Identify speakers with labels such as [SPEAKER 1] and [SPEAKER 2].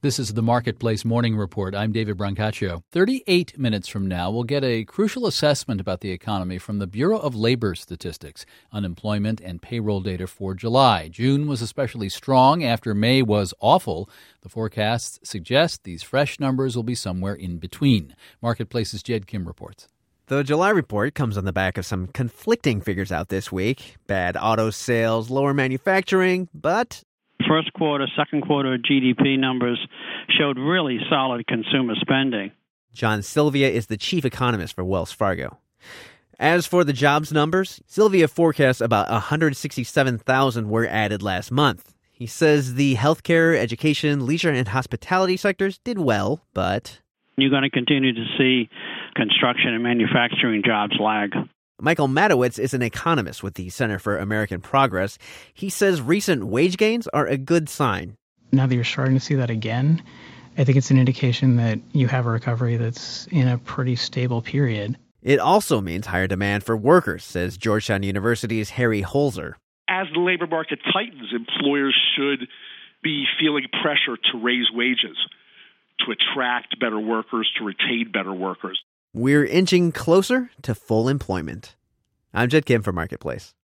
[SPEAKER 1] This is the Marketplace Morning Report. I'm David Brancaccio. 38 minutes from now, we'll get a crucial assessment about the economy from the Bureau of Labor Statistics, unemployment and payroll data for July. June was especially strong after May was awful. The forecasts suggest these fresh numbers will be somewhere in between. Marketplace's Jed Kim reports.
[SPEAKER 2] The July report comes on the back of some conflicting figures out this week. Bad auto sales, lower manufacturing, but
[SPEAKER 3] First quarter, second quarter GDP numbers showed really solid consumer spending.
[SPEAKER 2] John Sylvia is the chief economist for Wells Fargo. As for the jobs numbers, Sylvia forecasts about 167,000 were added last month. He says the healthcare, education, leisure, and hospitality sectors did well, but
[SPEAKER 3] You're going to continue to see construction and manufacturing jobs lag.
[SPEAKER 2] Michael Matowitz is an economist with the Center for American Progress. He says recent wage gains are a good sign.
[SPEAKER 4] Now that you're starting to see that again, I think it's an indication that you have a recovery that's in a pretty stable period.
[SPEAKER 2] It also means higher demand for workers, says Georgetown University's Harry Holzer.
[SPEAKER 5] As the labor market tightens, employers should be feeling pressure to raise wages, to attract better workers, to retain better workers.
[SPEAKER 2] We're inching closer to full employment. I'm Jed Kim for Marketplace.